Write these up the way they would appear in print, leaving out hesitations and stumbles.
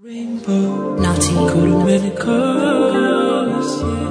Rainbow, Naughty. cool many colors,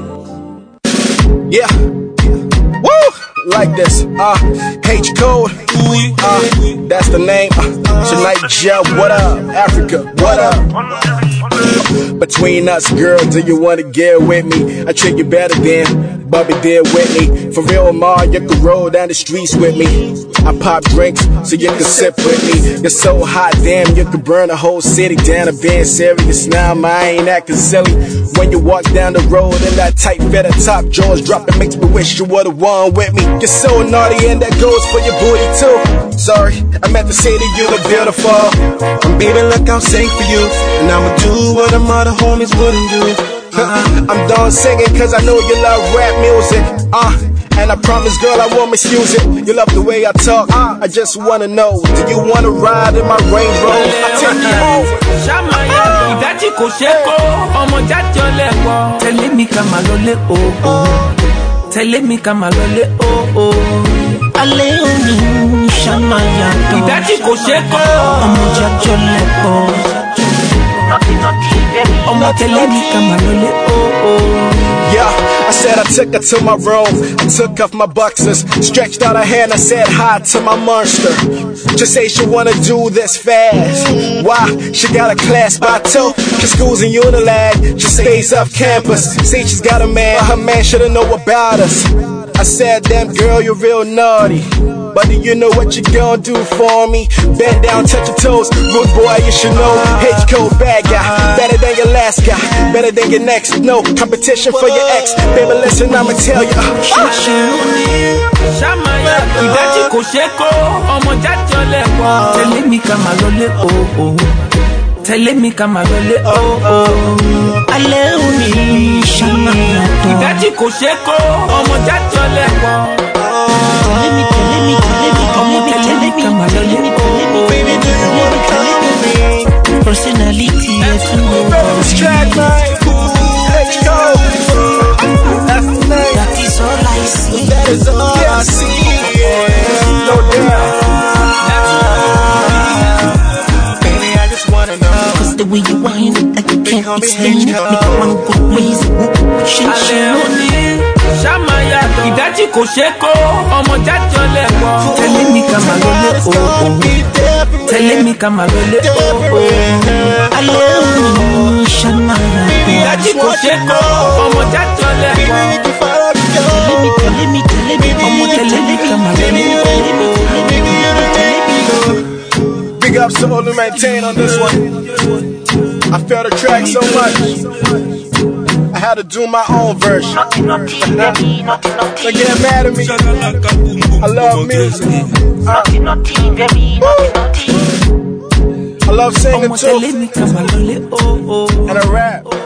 yeah. Woo! Like this, H code, that's the name. Tonight, Gel, what up? Africa, what up? Between us, girl, do you wanna get with me? I treat you better than Bobby did Whitney. For real, Ma, you can roll down the streets with me. I pop drinks so you can sip with me. You're so hot, damn, you could burn the whole city down. I'm being serious now, I ain't acting silly. When you walk down the road in that tight fit, top jaws dropping makes me wish you would've won with me. You're so naughty and that goes for your booty too. Sorry, I meant to say that you look beautiful. And baby, look, I'll sing for you, and I'ma do what them other homies wouldn't do. I'm done singing cause I know you love rap music. And I promise, girl, I won't misuse it. You love the way I talk. I just wanna know, do you wanna ride in my Range Rover? I'll take you home. ìdájí kò ṣe kó ọmọ jáde ọlẹ́pọ̀. Tẹ̀lé mi ká máa lọlé o. Tẹ̀lé mi ká máa lọlé o. Alẹ́ òní ṣàmáyà tó. ìdájí kò ṣe kó ọmọ jáde ọlẹ́pọ̀. Ọmọ tẹ̀lé mi ká máa lọlé o. Yeah, I said I took her to my room. I took off my boxers, stretched out her hand. I said hi to my monster. Just say she wanna do this fast. Why? She got a class by two. She schools in Unilag. She stays off campus. Say she's got a man, but her man shouldn't know about us. I said, damn girl, you're real naughty. But do you know what you gon' do for me? Bend down, touch your toes. Rude boy, you should know. H code, bad guy. Better than your last guy. Better than your next. No competition for your ex. Baby, listen, I'ma tell you. Ṣàmáyà ìdájí kò ṣe kó ọmọ jáde ọlẹ́pọ̀. Tẹ̀lé mi ká máa lọlé o. Tẹ̀lé mi ká máa lọlé o. Alẹ́ òní ṣàmáyà tó. ìdájí kò ṣe kó ọmọ jáde ọlẹ́pọ̀. Baby, do you wanna come with me? Personality, This track, man. H code. That's the name. that is all I see. That is all I see. No doubt. Baby, I just wanna know. Cause the way you whine it, like you can't call me explain it. H-Code. Make one go crazy. Alẹ́ òní ṣàmáyà ìdájí kò ṣe kó ọmọ jáde ọlẹ́pọ̀. Tẹ̀lé mi ká máa lọlé o. Tẹ̀lé mi ká máa lọlé o. Alẹ́ òní ṣàmáyà tó. ìdájí kò ṣe kó ọmọ jáde ọlẹ́pọ̀. Tẹ̀lé mi, ọmọ tẹ̀lé mi ká máa lọlé o. Big ups to Olu Maintain on this one. I felt the track so much, I had to do my own version. Don't get mad at me. I love music. I love singing Ọmọ tẹ̀lé too. mi ká máa lọlé o. And I rap.